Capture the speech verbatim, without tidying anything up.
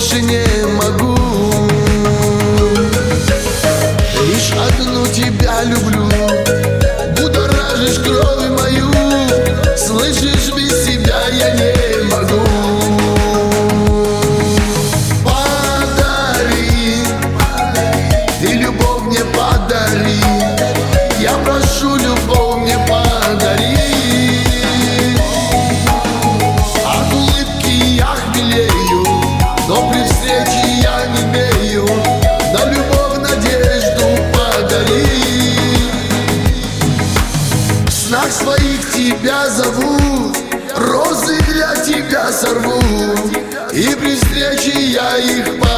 больше не могу. Лишь одну тебя люблю, будоражишь кровь мою. Слышишь, без тебя я не могу. Подари, ты любовь мне подари. Я прошу, любовь мне подари. От улыбки я хмелею, но при встрече я не имею. На любовь надежду подари. В снах своих тебя зову, розы для тебя сорву, и при встрече я их подарю.